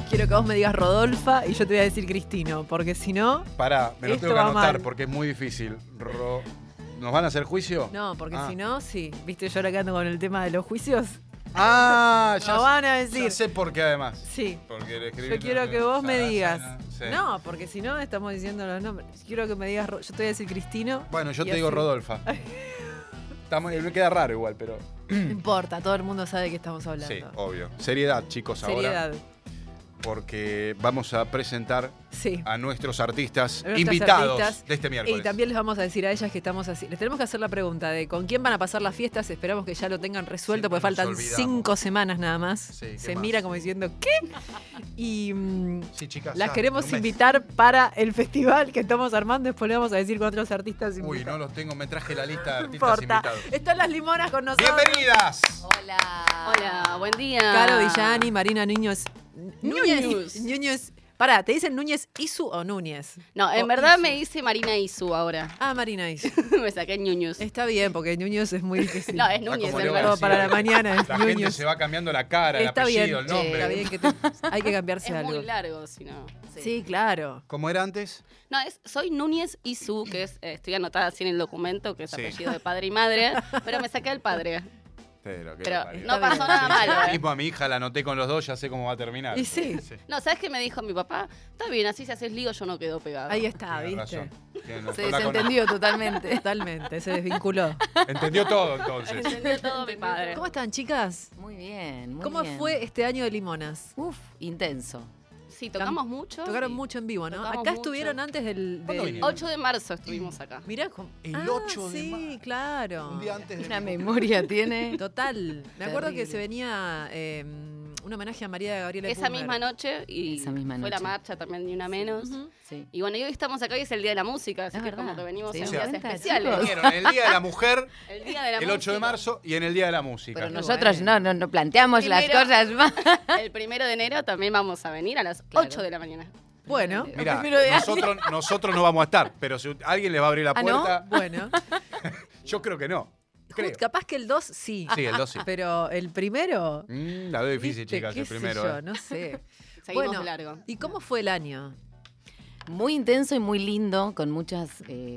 Quiero que vos me digas Rodolfa y yo te voy a decir Cristino, porque si no... Pará, me lo esto tengo que va anotar mal. porque es muy difícil. ¿Nos van a hacer juicio? No, porque Ah. si no, sí. ¿Viste yo ahora que ando con el tema de los juicios? Ah, No van a decir. Ya sé por qué además. Sí. Porque le escribí Yo quiero que vos me digas. Sí. No, porque si no estamos diciendo los nombres. Quiero que me digas, yo te voy a decir Cristino. Bueno, yo y te digo así- Rodolfa. Me queda raro igual, pero... No importa, todo el mundo sabe de qué estamos hablando. Sí, obvio. Seriedad, chicos, Seriedad. ahora. Porque vamos a presentar Sí. a nuestros artistas A nuestras invitados artistas. de este miércoles. Y también les vamos a decir a ellas que estamos así. Les tenemos que hacer la pregunta de con quién van a pasar las fiestas. Esperamos que ya lo tengan resuelto Siempre porque nos faltan olvidamos. 5 semanas nada más. Sí, ¿qué Se más? mira como diciendo, ¿qué? Y Sí, chicas. las ya, queremos en un mes. invitar para el festival que estamos armando. Después le vamos a decir con otros artistas Uy, invitados. no los tengo, me traje la lista de No artistas importa. invitados. Están las limonas con nosotros. ¡Bienvenidas! Hola, buen día. Caro Villani, Marina Núñez. Núñez. Núñez. Pará, ¿te dicen Núñez Isu o Núñez? No, en O verdad Isu. me hice Marina Isu ahora. Ah, Marina Isu. Me saqué Ñuñuz. Está bien, porque Núñez es muy difícil. No, es Ah, Núñez, como en le va a verdad. Todo para la mañana es La gente Núñez. se va cambiando la cara, el Está bien, apellido, el nombre. está bien que hay que cambiarse Es algo. muy largo, si no. Sí, claro. ¿Cómo era antes? No, soy Núñez Isu, que es, estoy anotada así en el documento, que es Sí. apellido de padre y madre, pero me saqué el padre. Pero, Pero parió. no pasó bien. nada malo, ¿eh? Mismo a mi hija la anoté con los dos, ya sé cómo va a terminar. Y sí. No, ¿sabes qué me dijo mi papá? Está bien, así si haces lío yo no quedo pegado. Ahí está, Tiene ¿viste? razón. Tiene razón. Se La con- desentendió totalmente. Totalmente, se desvinculó. Entendió todo entonces. Entendió todo mi padre. ¿Cómo están, chicas? Muy bien, muy ¿Cómo bien. fue este año de Limonas? Uf, intenso. Sí, tocamos mucho. Tocaron y mucho en vivo, ¿no? Tocamos Acá mucho. estuvieron antes del... ¿Cuándo del- vinieron? 8 de marzo estuvimos acá. Mirá, El ah, 8 de sí, marzo. claro. Un día antes de Una mi memoria tiene. Total. Me acuerdo que Terrible. se venía un homenaje a María Gabriela Esa Pulmer. misma noche y Esa misma fue la noche. marcha también ni una menos. Ujú. Sí. Y bueno, y hoy estamos acá y es el Día de la Música, así Es que verdad. como que venimos ¿Se en dieron días cuenta, especiales. chicos? Vinieron en el Día de la Mujer, El Día de la el 8 de Música. marzo, y en el Día de la Música. Pero Qué nosotros bueno. no planteamos las Primero- cosas más. El 1 de enero también vamos a venir a las Claro. 8 de la mañana. Bueno, Mirá, Primero de nosotros no vamos a estar, pero si alguien le va a abrir la ¿Ah, no? puerta, bueno. yo creo que no. Creo. Capaz que el 2 sí. Sí, el 2 sí. Pero el primero... La veo difícil, viste, chicas, qué el sé primero. yo, no sé. Seguimos Bueno, de largo. ¿Y cómo fue el año? Muy intenso y muy lindo, con muchas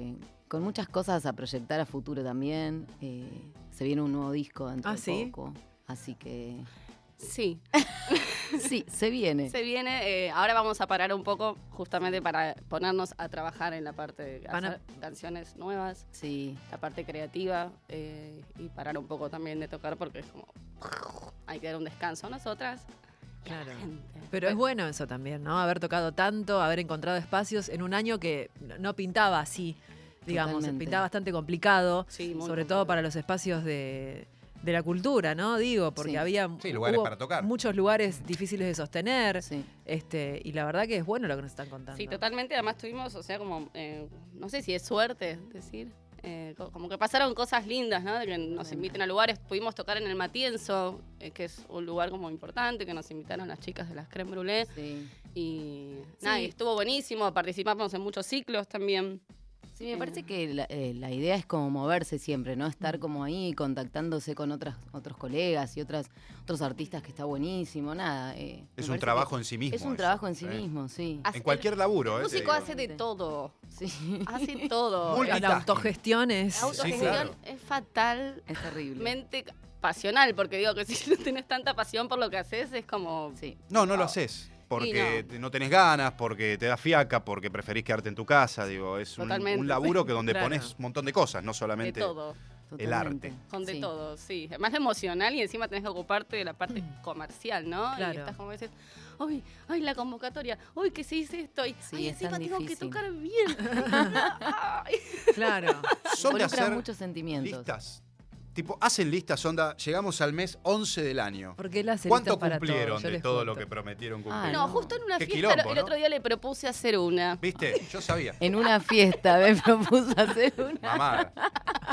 cosas a proyectar a futuro también. Se viene un nuevo disco dentro ¿Ah, de sí? poco. Así que Sí, sí, se viene. se viene. Ahora vamos a parar un poco justamente para ponernos a trabajar en la parte de Van a- hacer canciones nuevas, Sí. la parte creativa y parar un poco también de tocar porque es como hay que dar un descanso a nosotras. y a la Claro. gente. Pero es bueno eso también, ¿no? Haber tocado tanto, haber encontrado espacios en un año que no pintaba así, digamos, Totalmente. pintaba bastante complicado, Sí, muy sobre todo complicado. para los espacios de la cultura, ¿no? Digo, porque Sí. había Sí, lugares hubo para tocar. muchos lugares difíciles de sostener, Sí. y la verdad que es bueno lo que nos están contando. Sí, totalmente. Además tuvimos, o sea, como, no sé si es suerte decir, como que pasaron cosas lindas, ¿no? De que nos inviten a lugares. Pudimos tocar en el Matienzo, que es un lugar como importante, que nos invitaron las chicas de las Crème Brûlée. Sí. Y nada, Sí. y estuvo buenísimo. Participamos en muchos ciclos también. Sí, me parece que la idea es como moverse siempre, ¿no? Estar como ahí contactándose con otros colegas y otros artistas que está buenísimo, nada. Me Es parece un que trabajo en sí mismo. Es un eso, trabajo en sí ¿eh? mismo, sí. En cualquier laburo, El ¿eh? músico te hace digo. de todo. Sí, Hace todo. Multi- La autogestión es... La autogestión claro. es fatalmente es terrible. pasional, porque digo que si no tenés tanta pasión por lo que haces, es como... Sí. No lo haces. Porque no tenés ganas, porque te da fiaca, porque preferís quedarte en tu casa. Digo, es un Totalmente. laburo que donde Claro. pones un montón de cosas, no De solamente todo. el arte. Con de Sí. todo, sí. Más emocional y encima tenés que ocuparte de la parte comercial, ¿no? Claro. Y estás como dices, ay, la convocatoria, ay, que se dice esto, y Sí, ay, es encima tan tengo que difícil. tocar bien. Ay. Claro. Son de Involucra hacer muchos sentimientos. listas. Tipo, hacen listas, onda, llegamos al mes 11 del año. Porque él hace ¿Cuánto listas para cumplieron todo, yo de les todo lo cuento. que prometieron cumplir? Ah, No, no. justo en una Qué fiesta quilombo, el ¿no? otro día le propuse hacer una. ¿Viste? Yo sabía. En una fiesta me propuso hacer una. Mamá.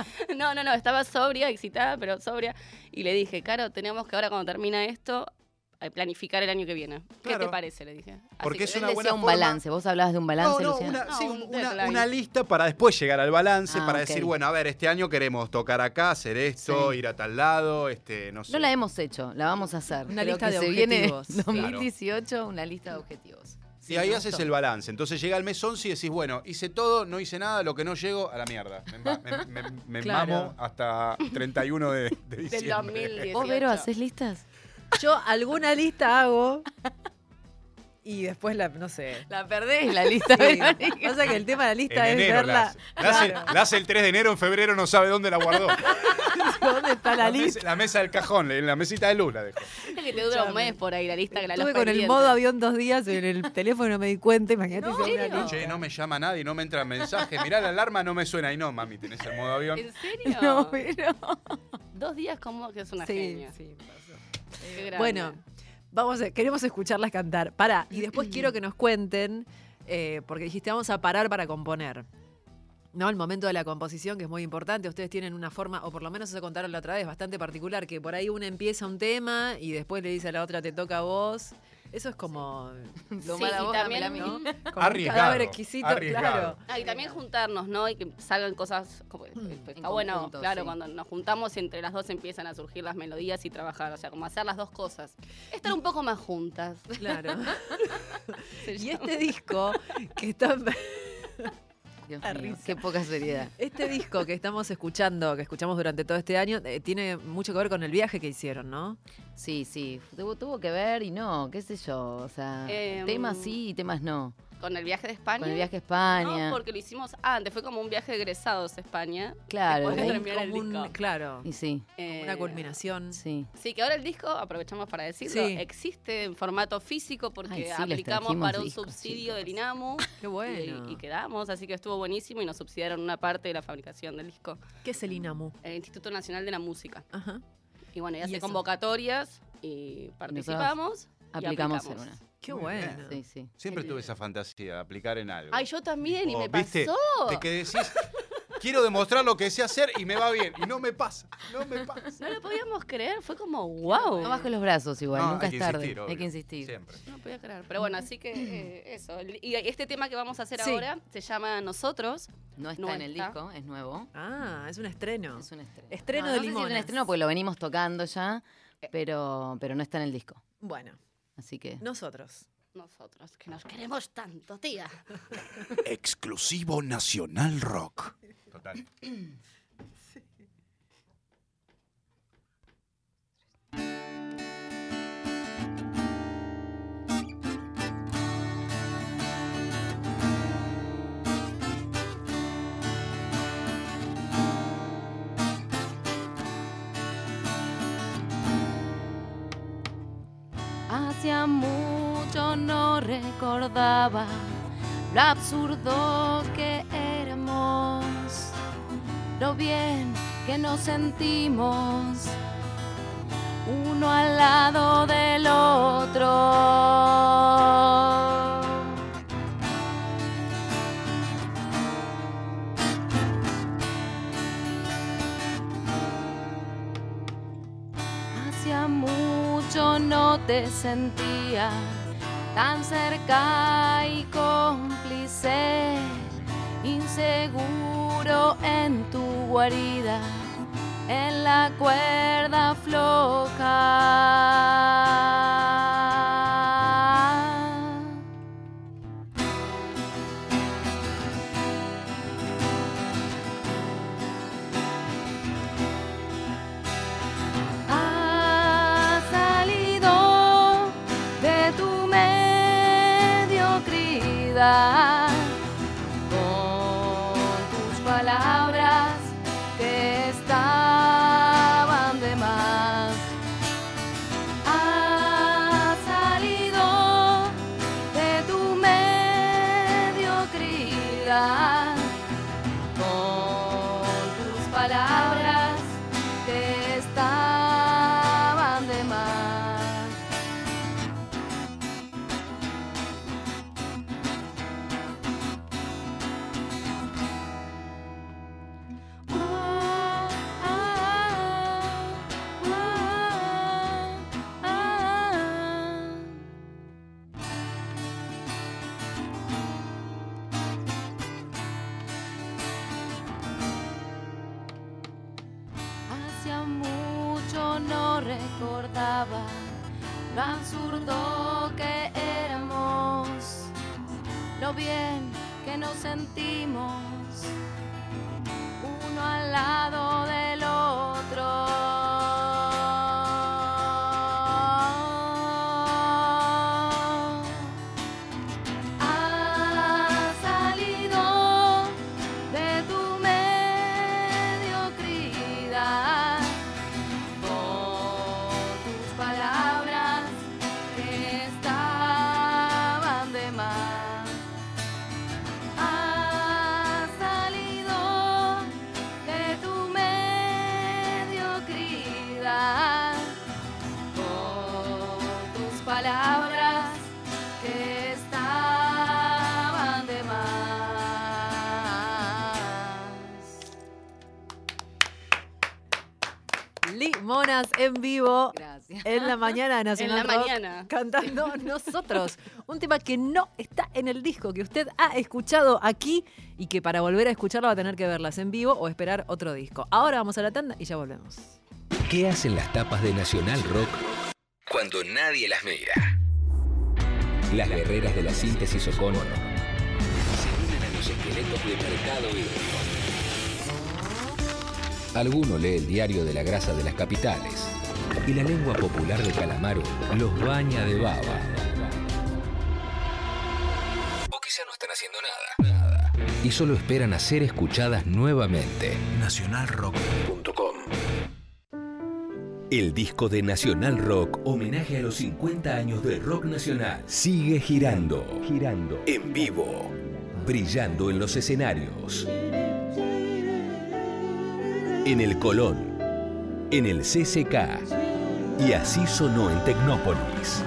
No, estaba sobria, excitada, pero sobria. Y le dije, Caro, tenemos que ahora cuando termina esto, planificar el año que viene. ¿Qué Claro. te parece? Le dije. Así Porque que- es Él una decía buena un forma. balance. Vos hablabas de un balance, No, Luciana. un deadline. lista para después llegar al balance, Ah, para ok. decir, bueno, a ver, este año queremos tocar acá, hacer esto, Sí. ir a tal lado, no sé. No la hemos hecho, la vamos a hacer. Una Creo lista que de se viene objetivos. 2018, una lista de objetivos. Y ahí me haces gustó. el balance. Entonces llega el mes 11 y decís, bueno, hice todo, no hice nada, lo que no llego, a la mierda. Me Claro. mamo hasta 31 de Del diciembre. 2018. ¿Vos, Vero, haces listas? Yo alguna lista hago y después no sé. La perdés, la lista. Sí. Verónica. Pasa que el tema de la En lista es enero la verla. hace. La hace el 3 de enero, en febrero no sabe dónde la guardó. ¿Dónde está la lista? La mesa del cajón, en la mesita de luz la dejó. Viste que te dura un mes por ahí la lista que la Estuve los con el pendientes. modo avión 2 días en el teléfono, no me di cuenta. Imagínate si hay una lista. Che, no me llama nadie, no me entra mensaje. Mirá, la alarma no me suena. Y no, mami, tenés el modo avión. ¿En serio? No, pero... 2 días como que es una Sí, genia. sí, me pasó. Qué grande. Bueno, queremos escucharlas cantar. Pará, y después quiero que nos cuenten, porque dijiste, vamos a parar para componer. ¿No? El momento de la composición, que es muy importante. Ustedes tienen una forma, o por lo menos eso contaron la otra vez, bastante particular, que por ahí una empieza un tema y después le dice a la otra, te toca a vos. Eso es como, Lo Sí, mala y vos, también- dámela a mí. como un Arriesgado, cadáver exquisito, arriesgado. claro. Y también juntarnos, ¿no? Y que salgan cosas como está En bueno, conjunto, claro, sí. cuando nos juntamos y entre las dos empiezan a surgir las melodías y trabajar, o sea, como hacer las dos cosas. Estar un poco más juntas. Claro. Se Y llama. este disco que está... Dios La mío, risa. qué poca seriedad. Este disco que estamos escuchando, que escuchamos durante todo este año, tiene mucho que ver con el viaje que hicieron, ¿no? Sí, sí, tuvo que ver y no, qué sé yo, o sea, temas sí y temas no. Con el viaje de España. Con el viaje a España. No, porque lo hicimos antes, fue como un viaje de egresados a España. Claro, Después de ahí terminar el Como un- disco. claro, Y sí, una culminación. sí. Sí, que ahora el disco, aprovechamos para decirlo, Sí. existe en formato físico porque Ay, sí, les aplicamos trajimos para un discos, subsidio chicos. del INAMU. Qué bueno. Y quedamos, así que estuvo buenísimo y nos subsidiaron una parte de la fabricación del disco. ¿Qué es el INAMU? El Instituto Nacional de la Música. Ajá. Y bueno, y ¿Y hace eso? convocatorias y participamos. y Aplicamos en aplicamos. una. Qué Muy bueno. bien. Sí, sí. Siempre tuve esa fantasía de aplicar en algo. Ay, yo también, y Tipo, me ¿viste? pasó. De que decís, quiero demostrar lo que sé hacer y me va bien. Y no me pasa, no me pasa. No lo podíamos creer, fue como wow. No bajes los brazos igual, No, nunca hay es que tarde. insistir, Hay obvio. que insistir. Siempre. No podía creer. Pero bueno, así que eso. Y este tema que vamos a hacer Sí. ahora se llama Nosotros. No está No en el está. disco, es nuevo. Ah, es un estreno. Es un estreno. Estreno No, de no sé si es un Limonas. estreno porque lo venimos tocando ya, pero no está en el disco. Bueno, Así que. nosotros. Nosotros, que nos queremos tanto, tía. Exclusivo Nacional Rock. Total. Hacía mucho no recordaba lo absurdo que éramos, lo bien que nos sentimos uno al lado del otro. Hacía mucho no te sentía tan cerca y cómplice, inseguro en tu guarida, en la cuerda floja. Has salido de tu mediocridad con tus palabras que estaban de más. hacía mucho no recordaba lo absurdo que éramos, lo bien que nos sentimos, uno al lado del otro. Limonas en vivo. Gracias. En la mañana de Nacional En la Rock, mañana. cantando Nosotros. Un tema que no está en el disco, que usted ha escuchado aquí y que para volver a escucharlo va a tener que verlas en vivo o esperar otro disco. Ahora vamos a la tanda y ya volvemos. ¿Qué hacen las tapas de Nacional Rock cuando nadie las mira? Las guerreras de la síntesis O'Connor se unen a los esqueletos de Mercado Hídrico. Alguno lee el diario de la grasa de las capitales y la lengua popular de Calamaro los baña de baba. O quizá no están haciendo nada. Y solo esperan a ser escuchadas nuevamente. Nacionalrock.com. El disco de Nacional Rock, homenaje a los 50 años del rock nacional, sigue girando, en vivo, brillando en los escenarios. En el Colón, en el CCK, y así sonó en Tecnópolis.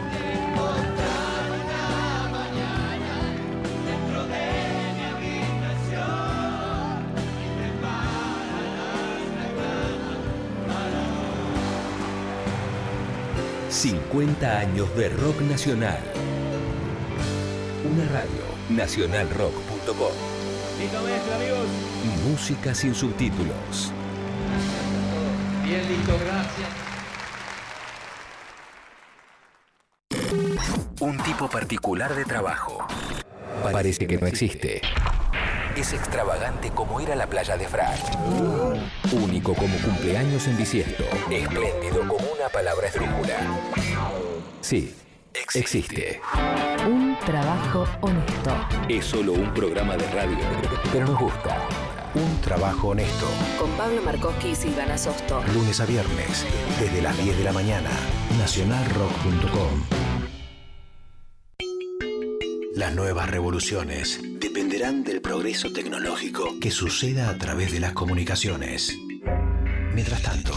...50 años de rock nacional. Una radio, nacionalrock.com. Listo mezcla, amigos. Música sin subtítulos. Bien, listo, gracias. Un tipo particular de trabajo. Parece que no existe. Es extravagante como ir a la playa de Frac. Único como cumpleaños en bisiesto. Espléndido como una palabra esdrújula. Sí, existe. Un trabajo honesto. Es solo un programa de radio, pero nos gusta. Un trabajo honesto. Con Pablo Markowski y Silvana Sosto. Lunes a viernes, desde las 10 de la mañana. Nacionalrock.com. Las nuevas revoluciones dependerán del progreso tecnológico que suceda a través de las comunicaciones. Mientras tanto,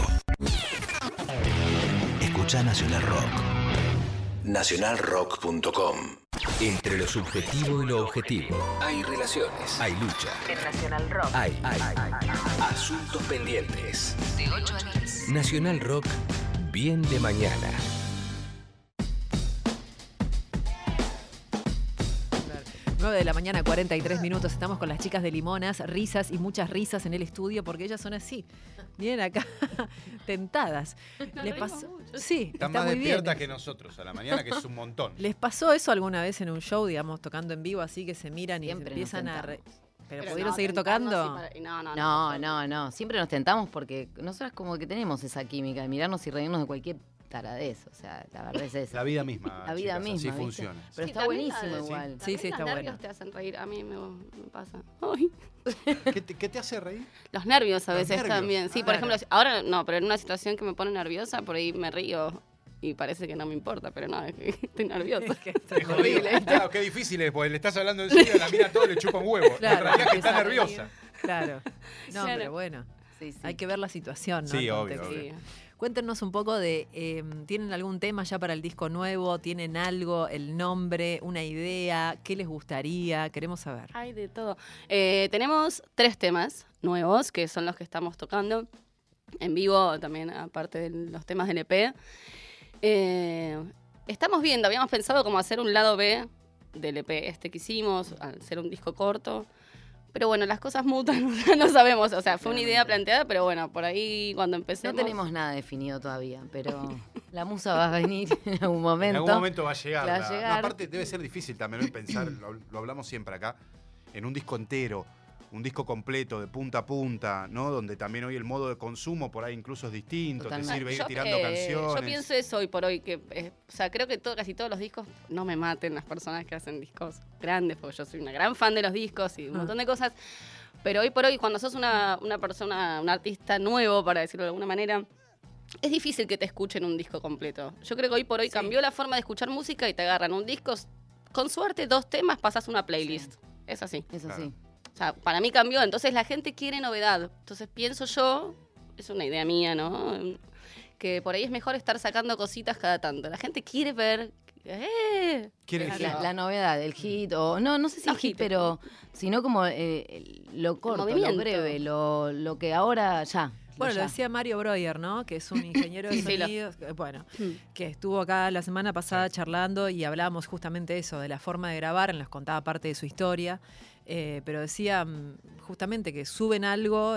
escucha Nacional Rock. Nacionalrock.com. Entre lo subjetivo y lo objetivo hay relaciones, hay lucha. En Nacional Rock. Hay asuntos pendientes. De 8 a 10. Nacional Rock, bien de mañana. 9 de la mañana, 43 minutos. Estamos con las chicas de Limonas, risas y muchas risas en el estudio porque ellas son así. Vienen acá tentadas. ¿Les pasó? Sí, Están está más muy despiertas bien. que nosotros a la mañana, que es un montón. ¿Les pasó eso alguna vez en un show, digamos, tocando en vivo, así que se miran y Siempre se empiezan nos a... tentamos. ¿Pero pudieron no, seguir tentarnos tocando? y para- No. Siempre nos tentamos porque nosotros como que tenemos esa química de mirarnos y reírnos de cualquier taradez. O sea, la verdad es esa. La vida misma. La vida chicas, misma, así ¿viste? funciona. Pero Sí, está también buenísimo la- igual. Sí, También sí, está los nervios bueno. te hacen reír. A mí me pasa. Ay. ¿Qué te hace reír? Los nervios a Los veces nervios. también. Sí, Ah, por claro. ejemplo, ahora no, pero en una situación que me pone nerviosa, por ahí me río y parece que no me importa, pero no, es que estoy nerviosa. Que está Es jodido. horrible. Claro, qué difícil es, porque le estás hablando en serio y a la mina todo le chupa un huevo. Claro, en realidad que está empieza a nerviosa. Claro. No, Claro. pero bueno, Sí, sí. hay que ver la situación, ¿no? Sí, El obvio, contexto. obvio. Sí. Cuéntenos un poco de, ¿tienen algún tema ya para el disco nuevo? ¿Tienen algo, el nombre, una idea? ¿Qué les gustaría? Queremos saber. Hay de todo. Tenemos 3 temas nuevos, que son los que estamos tocando en vivo, también aparte de los temas del EP. Estamos viendo, habíamos pensado como hacer un lado B del EP este que hicimos, al ser un disco corto, Pero bueno, las cosas mutan, no sabemos. O sea, fue una idea planteada, pero bueno, por ahí cuando empecemos... No tenemos nada definido todavía, pero la musa va a venir en algún momento. En algún momento va a llegar. Va a llegar. No, aparte, debe ser difícil también pensar, lo hablamos siempre acá, en un disco entero, un disco completo, de punta a punta, ¿no? Donde también hoy el modo de consumo por ahí incluso es distinto, Totalmente. te sirve ir tirando canciones. Yo pienso eso hoy por hoy, que o sea, creo que casi todos los discos, no me maten las personas que hacen discos grandes, porque yo soy una gran fan de los discos y un montón de cosas, pero hoy por hoy, cuando sos una persona, un artista nuevo, para decirlo de alguna manera, es difícil que te escuchen un disco completo. Yo creo que hoy por hoy cambió la forma de escuchar música y te agarran un disco, con suerte 2 temas, pasas una playlist. Es así. Eso Claro. sí. O sea, para mí cambió. Entonces la gente quiere novedad. Entonces pienso yo, es una idea mía, ¿no? Que por ahí es mejor estar sacando cositas cada tanto. La gente quiere ver... Quiere Claro. decir, La novedad, el hit, o no sé si No, hit, hit, pero sino como lo corto, lo movimiento. breve, lo que ahora ya. Bueno, lo ya. decía Mario Breuer, ¿no? Que es un ingeniero de Sí, sonido, bueno, que estuvo acá la semana pasada charlando y hablábamos justamente eso, de la forma de grabar, nos contaba parte de su historia, pero decía justamente que suben algo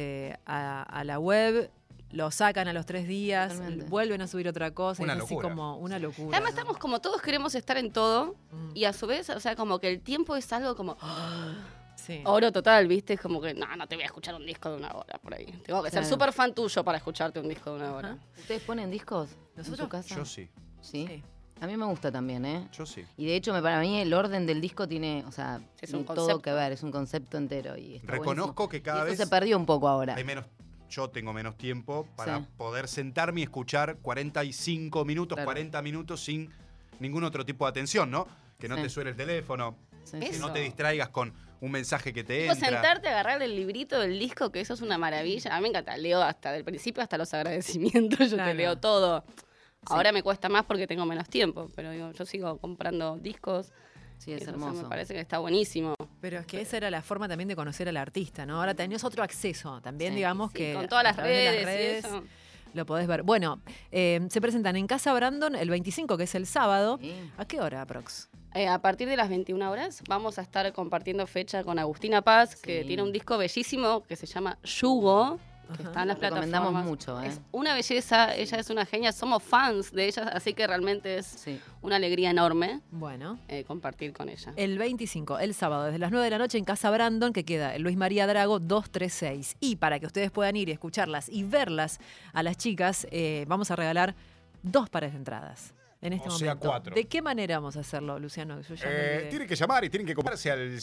a la web, lo sacan a los 3 días, Totalmente. vuelven a subir otra cosa, Una y es así locura. como una locura. Además ¿no? estamos como todos queremos estar en todo Mm. y a su vez, o sea, como que el tiempo es algo como Sí. oro total, ¿viste? Es como que no te voy a escuchar un disco de 1 hora por ahí. Tengo que ser Claro. súper fan tuyo para escucharte un disco de 1 hora. Ajá. ¿Ustedes ponen discos ¿Nosotros? en su casa? yo sí, ¿Sí? Sí. A mí me gusta también, ¿eh? yo sí. Y de hecho, para mí el orden del disco tiene, o sea, Es un tiene todo concepto. que ver, es un concepto entero. Y está Reconozco buenísimo. que Y cada eso vez se perdió un poco ahora. hay menos, yo tengo menos tiempo para Sí. poder sentarme y escuchar 45 minutos, Claro. 40 minutos sin ningún otro tipo de atención, ¿no? Que no Sí. te suene el teléfono, Sí, que sí. no Eso. te distraigas con un mensaje que te Tipo, entra. sentarte, agarrar el librito del disco, que eso es una maravilla. A mí me encanta, leo hasta del principio hasta los agradecimientos, yo Claro. te leo todo. Ahora me cuesta más porque tengo menos tiempo, pero digo, yo sigo comprando discos. Sí, es Eso hermoso. me parece que está buenísimo. Pero es que esa era la forma también de conocer al artista, ¿no? Ahora tenés otro acceso, también Sí, digamos Sí, que con todas a las través de redes, y eso. lo podés ver. Bueno, se presentan en Casa Brandon el 25, que es el sábado. Sí. ¿A qué hora, aprox? A partir de las 21 horas vamos a estar compartiendo fecha con Agustina Paz, que Sí. tiene un disco bellísimo que se llama Yugo, que Ajá. está en las Lo recomendamos plataformas. mucho, ¿eh? Es una belleza, ella es una genia, somos fans de ella, así que realmente es Sí. una alegría enorme Bueno. compartir con ella. El 25, el sábado, desde las 9 de la noche en Casa Brandon, que queda en Luis María Drago 236. Y para que ustedes puedan ir y escucharlas y verlas a las chicas, vamos a regalar 2 pares de entradas. En este O sea, momento. 4. ¿De qué manera vamos a hacerlo, Luciano? Yo ya me olvidé. Tienen que llamar y tienen que comprarse al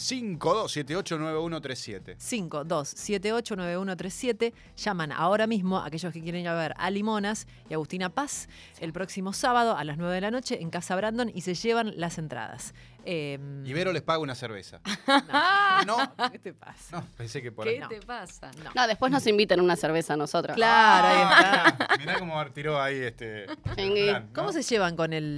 52789137. 52789137. Llaman ahora mismo a aquellos que quieren ir a ver a Limonas y Agustina Paz el próximo sábado a las 9 de la noche en Casa Brandon y se llevan las entradas. Ibero les paga una cerveza. No, ¿Qué te pasa? no, pensé que por ¿Qué ahí. No. te pasa? No. No, después nos invitan una cerveza a nosotras. Claro, ahí está. Mirá cómo tiró ahí este. Chingui. plan, ¿no? ¿Cómo se llevan con el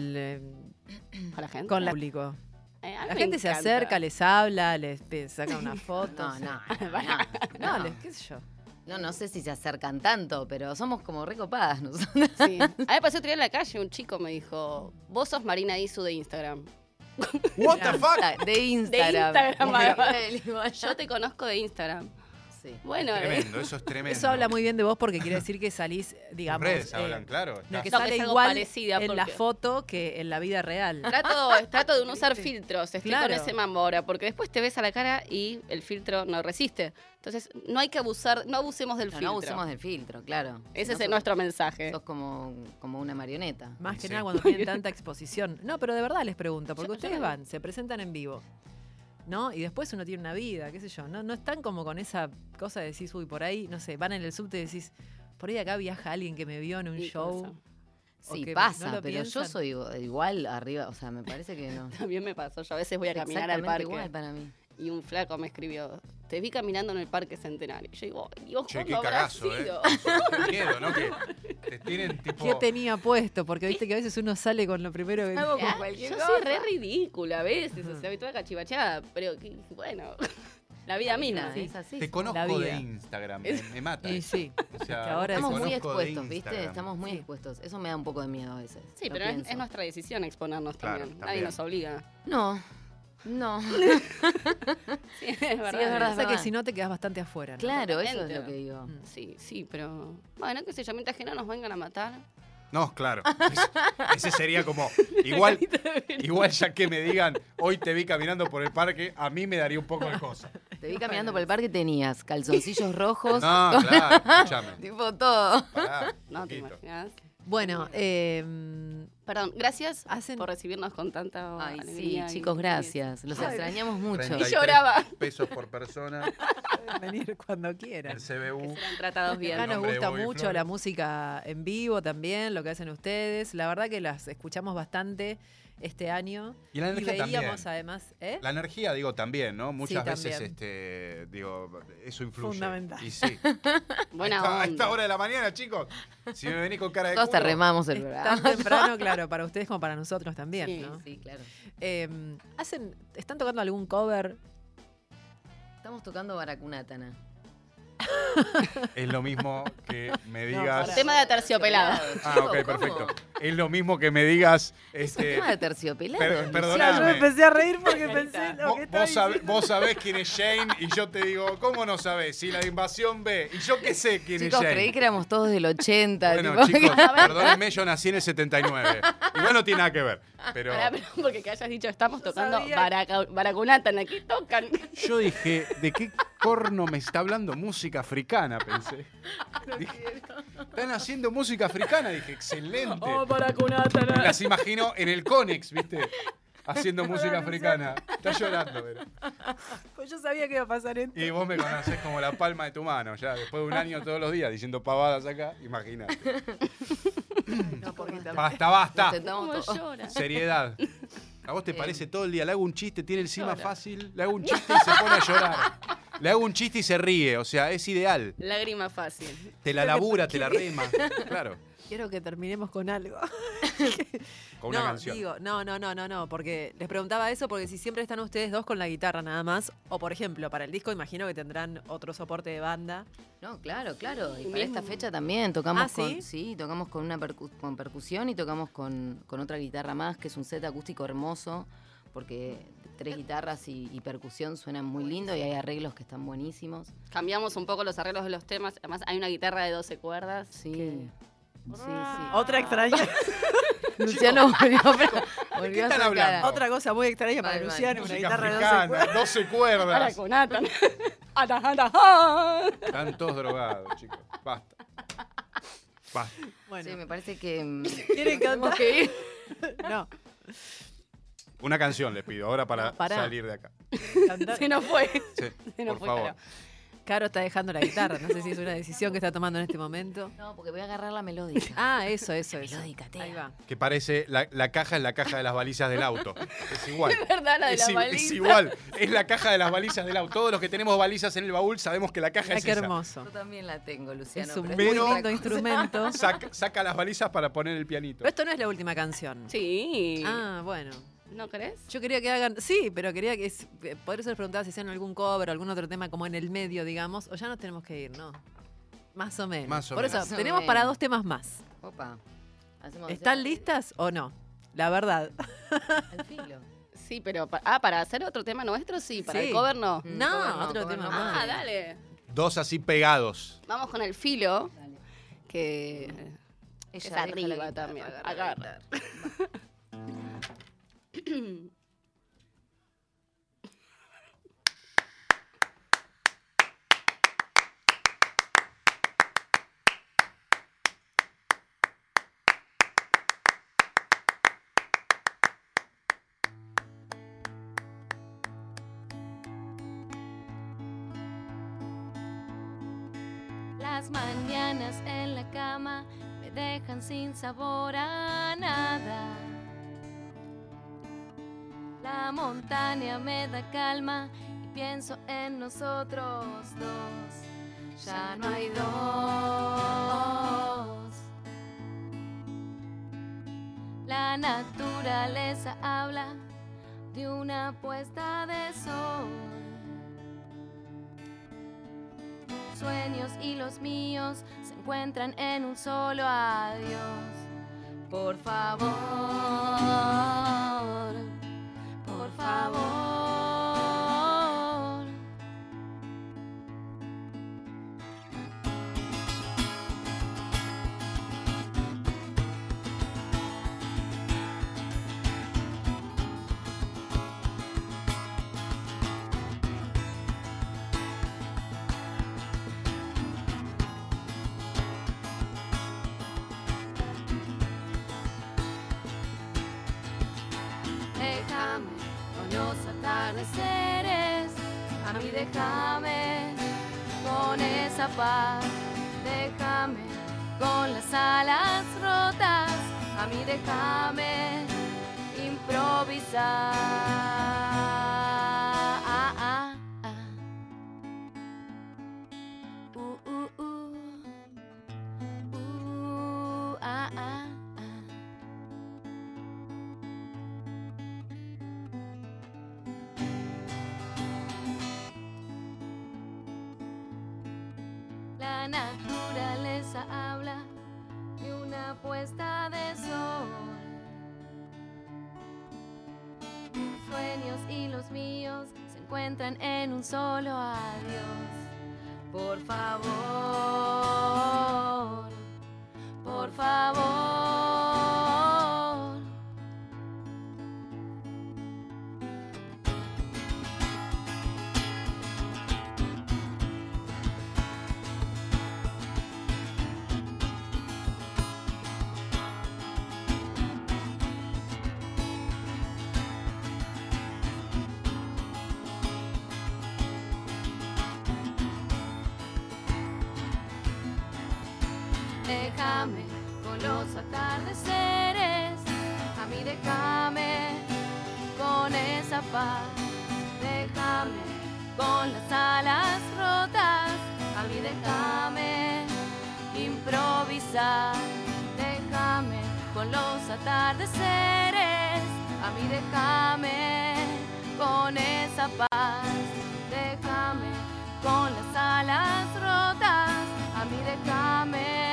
A la gente. con el público? A mí La me gente se encanta. acerca, les habla, les saca una foto. No, sí. no, No, qué sé yo. no sé si se acercan tanto, pero somos como recopadas nosotros. Sí. A mí me pasó otro día en la calle, un chico me dijo, vos sos Marina Isu de Instagram. What the fuck? De Instagram. Instagram, Yo te conozco de Instagram. Sí. Bueno, Tremendo, eso es tremendo. Eso habla muy bien de vos porque quiere decir que salís, digamos. Las redes hablan, claro. No, que No, que sale es algo igual parecida, en la porque- foto que en la vida real. trato de no usar filtros, estoy Claro. con ese mambo ahora, porque después te ves a la cara y el filtro no resiste. Entonces, no hay que abusar, no abusemos del No, filtro. no usemos del filtro, claro. Ese Si es no, nuestro mensaje. Sos como una marioneta. Más que Sí. nada cuando tienen tanta exposición. No, pero de verdad les pregunto, porque Yo ustedes no. van, se presentan en vivo, ¿no? Y después uno tiene una vida, qué sé yo. No están como con esa cosa de decís, uy, por ahí, no sé, van en el subte y decís, por ahí acá viaja alguien que me vio en un Sí, show. pasa. o Sí, que pasa, no lo pero yo piensan. soy igual arriba, o sea, me parece que no. También me pasó. Yo a veces voy a caminar al Exactamente parque igual para mí. y un flaco me escribió, te vi caminando en el Parque Centenario. Y yo digo, ay, Dios, Che, qué ¿cuándo habrá cagazo, sido? Qué miedo, ¿no? Que te tienen tipo. ¿Qué tenía puesto? Porque viste que a veces uno sale con lo primero que... Hago con Ah, cualquier yo cosa. soy re ridícula a veces, o sea, toda cachivacheada, pero bueno, la vida misma. Nada, ¿sí? es así. Te conozco La de vida. Instagram, me mata. Y sí, O sea, que ahora te Estamos muy conozco de expuestos, ¿viste? Instagram. Estamos muy Sí. expuestos. Eso me da un poco de miedo a veces. Sí, Lo pero pienso. es nuestra decisión exponernos Claro, también. Nadie también. nos obliga. No, No. Sí, es verdad. Sí, es verdad. O sea que si no te quedas bastante afuera, ¿no? Claro, eso es Totalmente. lo que digo. Sí, pero... Bueno, qué sé yo, mientras que no nos vengan a matar. No, claro. Ese sería como. Igual ya que me digan, hoy te vi caminando por el parque, a mí me daría un poco de cosa. Te vi caminando por el parque, tenías calzoncillos rojos. No, claro, escúchame. Tipo todo. Pará, No te poquito. imaginas. Bueno, Perdón, gracias Hacen- por recibirnos con tanta Ay, sí, alegría. chicos, gracias. Los Ay. extrañamos mucho. 33 lloraba. pesos por persona. pueden venir cuando quieran. El CBU. Serán tratados bien. Acá nos nombre de gusta Bobby mucho Flores. la música en vivo también, lo que hacen ustedes. La verdad que las escuchamos bastante este año. Y la energía veíamos también. además, ¿eh? La energía, digo, también, ¿no? Muchas veces, también. digo, eso influye. Fundamental. Y sí. Buena a onda. esta hora de la mañana, chicos, si me venís con cara de Todos te culo, remamos el Es programa. tan temprano, claro, para ustedes como para nosotros también, Sí, ¿no? Sí, claro. ¿Están tocando algún cover? Estamos tocando Baracunátana. es lo mismo que me digas... Tema de Aterciopelado. Ah, ok, perfecto. Es lo mismo que me digas... Es un tema de terciopelado. Perdóname. Yo me empecé a reír porque Ahí pensé está. lo que estaba diciendo. Vos sabés quién es Shane y yo te digo, ¿cómo no sabés? Si la de Invasión B. Y yo qué sé quién Chicos, es Shane. creí que éramos todos del 80. Bueno, tipo, chicos, perdónenme, yo nací en el 79. Igual no tiene nada que ver. Pero Pará, pero porque que hayas dicho estamos tocando sabía Baracunátana, aquí tocan. yo dije, ¿de qué corno me está hablando música africana? Pensé. Dije, están haciendo música africana. Dije, excelente. Baracunátana. Las imagino en el Conex, ¿viste? Haciendo música africana. Está llorando, pero. Pues yo sabía que iba a pasar esto. Y vos me conocés como la palma de tu mano, ya. Después de un año todos los días diciendo pavadas acá, imagínate. No, porque también- Basta, nos basta. sentamos ¿Cómo todos. llora? Seriedad. ¿A vos te parece todo el día? Le hago un chiste, tiene el cima Llora. fácil, le hago un chiste y se pone a llorar. Le hago un chiste y se ríe, o sea, es ideal. Lágrima fácil. Te la labura, te la rema. Claro, Quiero que terminemos con algo. con una no, canción. digo, no, porque les preguntaba eso porque si siempre están ustedes dos con la guitarra nada más, o por ejemplo, para el disco imagino que tendrán otro soporte de banda. No, claro, claro. Y Y para esta mismo- fecha también tocamos ¿Ah, sí? sí, tocamos con una con percusión y tocamos con otra guitarra más, que es un set acústico hermoso, porque 3 guitarras y percusión suenan muy lindo y hay arreglos que están buenísimos. Cambiamos un poco los arreglos de los temas. Además, hay una guitarra de 12 cuerdas. Sí. que- Sí, Otra extraña. Luciano volvió, ¿De qué a están sacar. hablando? Otra cosa muy extraña para Mal, mal. Luciano, una Música guitarra de 12 africana, cuerdas. 12 cuerdas. Baracunátana. Están todos drogados, chicos. Basta. Basta. Bueno, Sí, me parece que ¿quieren tenemos cantar? que ir. No, Una canción les pido ahora para No, pará. salir de acá. cantar. Se nos fue. Sí, Se nos por fue, favor. Caro. Caro está dejando la guitarra, no sé si es una decisión que está tomando en este momento. No, porque voy a agarrar la melódica. Ah, eso. Melódica, Tea. Ahí va. Que parece, la caja es la caja de las balizas del auto. Es igual. Es verdad, la de la Es baliza. igual, es la caja de las balizas del auto. Todos los que tenemos balizas en el baúl sabemos que la caja Mira es qué esa. hermoso. Yo también la tengo, Luciano. Es un muy Pero- lindo instrumento. Saca las balizas para poner el pianito. Pero esto no es la última canción. Sí. Ah, bueno. ¿No crees? Yo quería que hagan, sí, pero quería que, por eso les preguntaba si hacían algún cover o algún otro tema como en el medio, digamos, o ya nos tenemos que ir, ¿no? Más o menos. Más o por menos. eso, Más o tenemos menos. para 2 temas más. Opa. ¿Están listas o no? La verdad. Al filo. Sí, pero para hacer otro tema nuestro, sí. Para Sí. el cover, no. No, cover otro cover tema no. más. Ah, dale. Dos así pegados. Vamos con el filo, Dale. que es Ella arriba deja la guitarra, también. agarra la Agarra. Las mañanas en la cama me dejan sin sabor a nada. La montaña me da calma y pienso en nosotros dos. Ya no hay dos. La naturaleza habla de una puesta de sol. Sueños y los míos se encuentran en un solo adiós. Por favor, por favor. con los atardeceres. A mí déjame con esa paz, déjame con las alas rotas. A mí déjame improvisar. La naturaleza habla de una puesta de sol. Tus sueños y los míos se encuentran en un solo adiós. Por favor, por favor. Déjame con los atardeceres, a mí déjame con esa paz, déjame con las alas rotas, a mí déjame improvisar, déjame con los atardeceres, a mí déjame con esa paz, déjame con las alas rotas, a mí déjame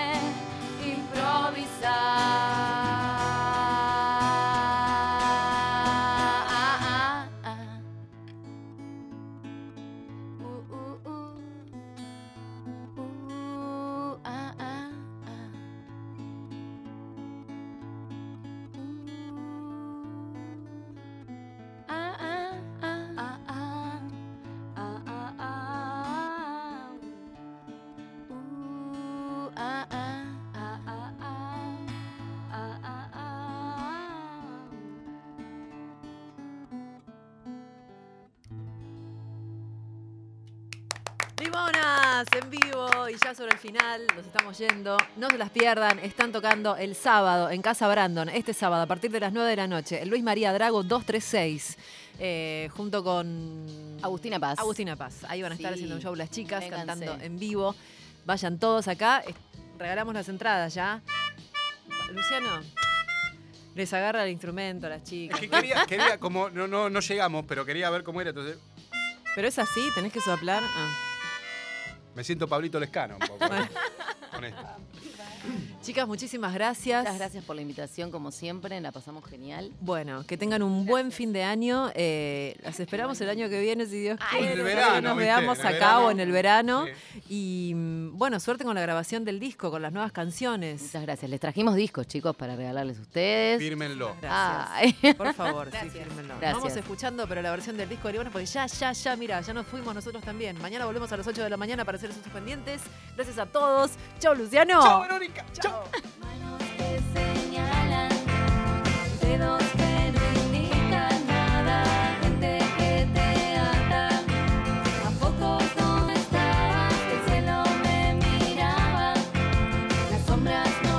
Limonas en vivo y ya sobre el final nos estamos yendo. No se las pierdan, están tocando el sábado en Casa Brandon, este sábado a partir de las 9 de la noche, el Luis María Drago 236, junto con Agustina Paz. Agustina Paz. Ahí van a estar Sí, haciendo un show las chicas, vénganse. cantando en vivo. Vayan todos acá, regalamos las entradas ya. Luciano, les agarra el instrumento a las chicas. Es que quería como, no llegamos, pero quería ver cómo era, entonces Pero es así, tenés que soplar. me siento Pablito Lescano un poco con esto. Chicas, muchísimas gracias. Muchas gracias por la invitación, como siempre, la pasamos genial. Bueno, que tengan un buen fin de año. Las esperamos el año que viene, si Dios quiere. en el que verano, nos ¿viste? veamos En el acá verano. o en el verano. Sí. Y bueno, suerte con la grabación del disco, con las nuevas canciones. Muchas gracias. Les trajimos discos, chicos, para regalarles a ustedes. Fírmenlo. Gracias. Ay. Por favor, Gracias. sí, fírmenlo. Gracias. Vamos escuchando, pero la versión del disco de Limones, porque ya, mira, ya nos fuimos nosotros también. Mañana volvemos a las 8 de la mañana para hacer esos pendientes. Gracias a todos. Chau, Luciano. Chao, Verónica. Chao. Manos que señalan, dedos que no indican nada, gente que te ata. A pocos donde estabas, el cielo me miraba, las sombras no